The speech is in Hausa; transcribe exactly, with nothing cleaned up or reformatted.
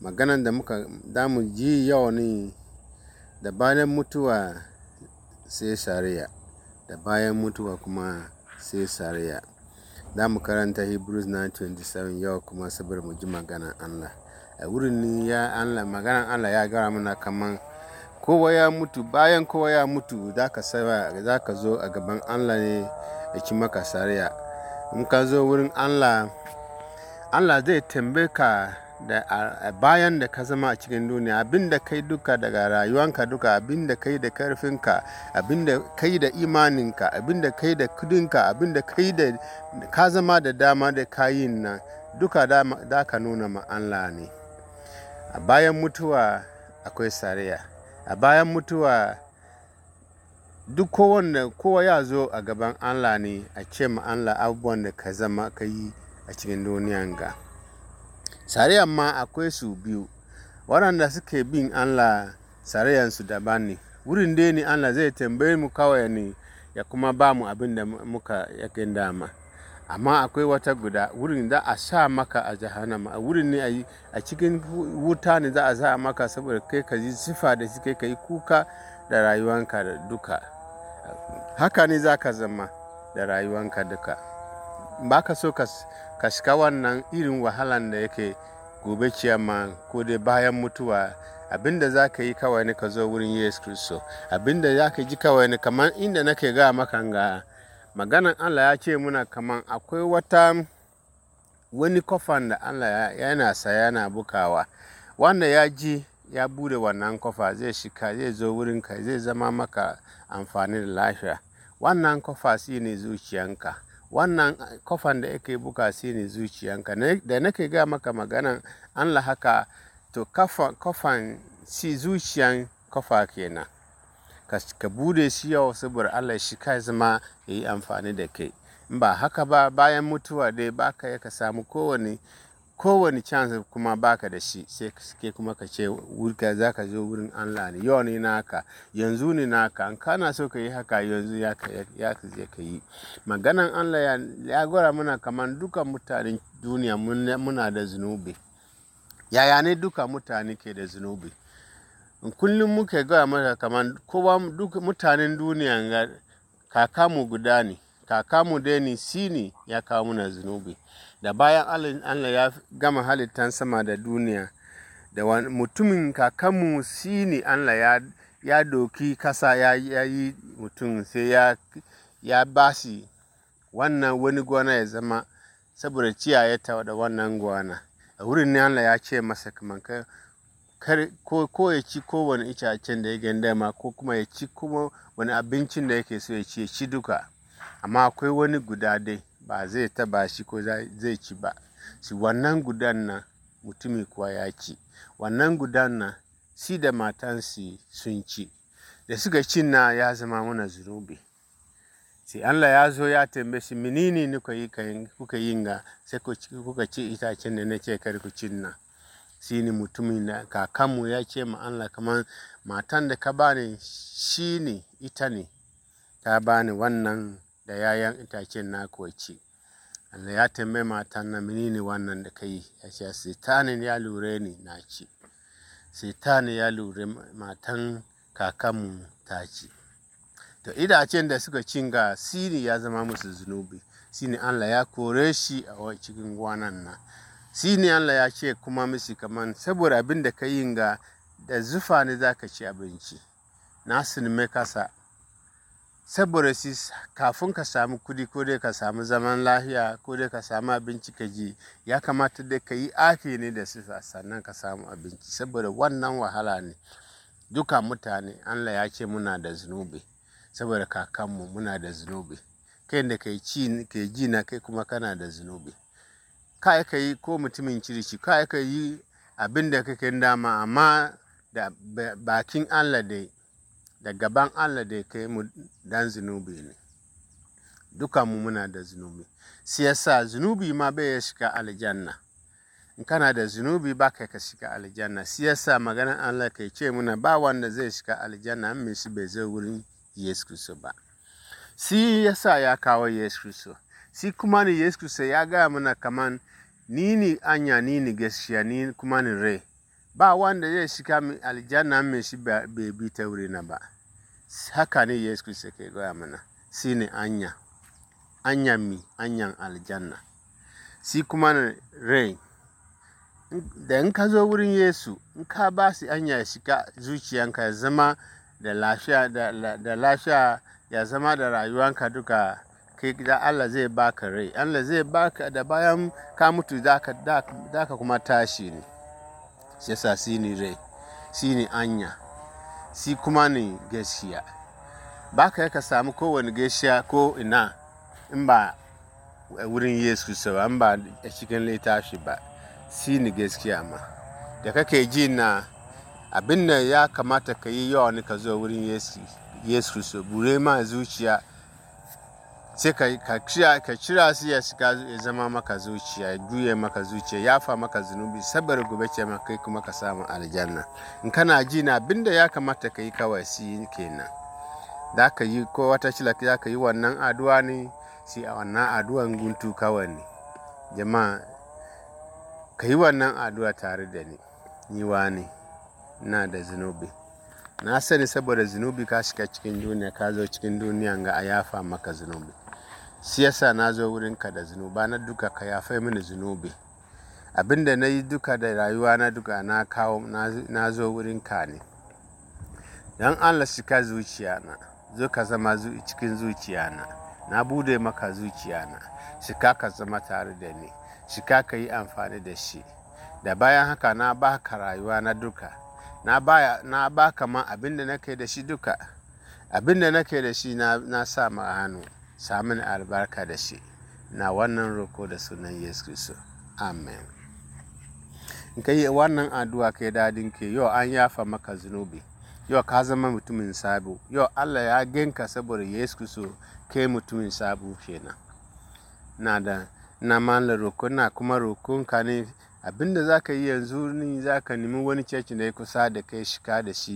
Maganan da muka damu ji yau ne da bayan mutuwa sai shari'a, da bayan mutuwa kuma sai shari'a. Za mu karanta Hebrews nine twenty-seven yau kuma saboda mu ji maganan Allah. A wurin ne ya Allah, maganan Allah ya gaya mana kaman kowa ya mutu, bayan kowa ya mutu za ka za ka zo a gaban Allah ne ya ci maka shari'a. In ka zo wurin Allah, Allah zai tambaye ka da a bayan da ka zama a cikin duniya, abin da kai duka daga rayuwanka duka, abin da kai da karfinka, abin da kai da imaninka, abin da kai da kudinka, abin da kai da ka zama da dama da kayin nan, duka da ka nuna ma Allah ne. A bayan mutuwa akwai shari'a. A bayan mutuwa duk kowanne kowa ya zo a gaban Allah ne a ce ma Allah abubuwan da ka zama ka yi a cikin duniyan ga. Shari'an ma akwai su biyu. Waɗanda suke bin Allah shari'ansu daban ne. Wurin dai ne Allah zai tambaye mu kawai ne ya kuma ba mu abin da muka yakin dama. Amma akwai wata guda, wurin za a sa maka a jahannama. A wurin ne a cikin wuta ne za a sa maka saboda kai ka ji sifa da shi, kai ka yi kuka da rayuwanka da duka. Haka ne za ka zama da rayuwanka duka. Ba ka so ka shiga wannan irin wahalan da yake gobe ciyama ko dai bayan mutuwa. Abinda za ka yi kawai ne ka zo wurin Yesu Kiristi. Abinda za ka ji kawai ne kamar inda nake ga maka ga maganan Allah ya ce muna kaman akwai wata wani kofan da Allah yana saya yana bukawa. Wanda ya ji ya bude wannan kofa zai shiga, zai zo wurinka, zai zama maka amfani da lafiya. Wannan kofa shi ne zuciyanka. Wannan kofan da yake buka shi ne zuciyanka. Da nake ga maka maganan Allah haka, to kofan shi zuciyan kofa kenan. Ka bude shi yau saboda Allah shi ka zama ya yi amfani da kai. In ba haka ba, bayan mutuwa dai ba ka ka samu kowane kowane chance kuma ba ka da shi, sai ke kuma ka ce wurka za ka zo wurin Allah ne. Yau ne naka, yanzu ne naka. In kana so ka yi haka yanzu ya ka je ka yi. Maganan Allah ya gwada mana kaman dukan mutanen duniya muna da zunubi. Yaya ne duka mutane ke da zunubi? Kullum muke gaya maka kaman kowa duk mutanen duniya ga kakanmu guda ne. Kakanmu dai ne shi ne ya kawo mana zunubi. Da bayan Allah ya gama halittan sama da duniya, da mutumin kakanmu shi ne Allah ya ya doki kasa ya yi mutum sai ya ya ba shi wannan wani gona ya zama saboda ciyaye ta da wannan gona. A wurin ne Allah ya ce masa kaman ko ko ya ci kowane itacen da ya gandama ko kuma ya ci kuma wani abincin da yake so ya ci ya ci duka. Amma akwai wani guda dai ba zai taba shi ko zai ci ba. Shi wannan gudan nan mutumi kuwa ya ci. Wannan gudan nan shi da matansa sun ci. Da suka ci na ya zama mana zunubi. Sai Allah ya zo ya tambaye shi, menene ne kuka yi ga sai kuka ci itacen da na ce kar ku ci nan? Shi ne mutumin da kakanmu ya ce ma Allah kaman matan da ka bani shi ne ita ne ta bani wannan da yayan itacen na kuwa ci. Allah ya tambaye matan nan, menene wannan da ka yi? Ya ce Satanin ya lura ni na ci. Satanin ya lura matan kakanmu ta ci. To itacen da suka ci ga shi ne ya zama musu zunubi. Shi ne Allah ya kore shi a cikin gonan nan. Shi ne Allah ya ce kuma musu kaman saboda abin da ka yi ga da zufa ne za ka ci abinci. Na sinime kasa. Saboda shi kafin ka samu kudi ko dai ka samu zaman lafiya ko dai ka samu abinci ka ji, ya kamata dai ka yi aiki ne da sifa sannan ka samu abinci. Saboda wannan wahala ne. Duka mutane Allah ya ce muna da zunubi. Saboda kakanmu muna da zunubi. Kai da kai ci ke ji na kai kuma kana da zunubi. Kai ka yi ko mutumin kirki, kai ka yi abin da kake dama, amma da bakin Allah dai da gaban Allah dai kai mu dan zunubi ne. Dukanmu muna da zunubi. Shi yasa zunubi ma bai ya shiga aljanna. In kana da zunubi ba ka ka shiga aljanna. Shi yasa maganar Allah kai ce muna ba wanda zai shiga aljanna in shi bai zo wurin Yesu Kiristi ba. Shi yasa ya kawo Yesu Kiristi. Shi kuma ne Yesu Kiristi ya gaya mana kaman ni ne anya, ni ne gaskiya, ni kuma ne rai. ba wanda zai shiga aljanna mai shi bai bi ta wuri na ba. Haka ne Yesu Kristo ke gaya mana, shi ne anya, anyan mi, anyan aljanna. Shi kuma ne rai. Da in ka zo wurin Yesu, in ka ba shi anya ya shiga zuciyanka ya zama da lafiya, da lafiya ya zama da rayuwanka duka, kai da Allah zai baka rai. Allah zai baka da bayan ka mutu da ka kuma tashi ne. Shi yasa shi ne rai, shi ne anya, shi kuma ne gaskiya. Ba ka ka samu kowane gaskiya ko ina in ba wurin Yesu Kristo ba, in ba a cikin littafi ba. Shi ne gaskiya ma. Da kake ji na abin da ya kamata ka yi yau ne ka zo wurin Yesu Kristo, bure ma zuciya, sai ka cira shi ya shiga ya zama maka zuciya, ya juye maka zuciya, ya fa maka zunubi, saboda gobe ce ma kai kuma ka samu aljanna. In kana ji na abin da ya kamata ka yi kawai shi kenan. Da ka yi ko wata shila za ka yi wannan addu'a ne, shi a wannan addu'an guntu kawai ne. Jama'a, ka yi wannan addu'a tare da ni. Ni wani ina da zunubi. Na sani saboda zunubi ka shiga cikin duniya, ka zo cikin duniya ga a yafa maka zunubi. Shi yasa na zo wurinka da zunuba na duka, ka yafe mini zunubi. Abin da na yi duka da rayuwa na duka na kawo, na zo wurinka ne. Don Allah shiga zuciya na, zo ka zama cikin zuciya na. Na bude maka zuciya na, shiga ka zama tare da ni, shiga ka yi amfani da shi. Da bayan haka na ba ka rayuwa na duka, na ba ka ma abin da nake da shi duka. Abin da nake da shi na sa ma hannu, samun albarka da shi. Na wannan roko da sunan Yesu Kristo. Amen. In ka yi wannan addu'a kai dadin ke, yau an yafa maka zunubi. Yau ka zama mutumin sabo. Yau Allah ya ganka saboda Yesu Kristo, kai mutumin sabo kenan. Na da na mala roko, na kuma rokonka ne abinda za ka yi yanzu ne, za ka nemi wani cecin da ya kusa da kai, shiga da shi.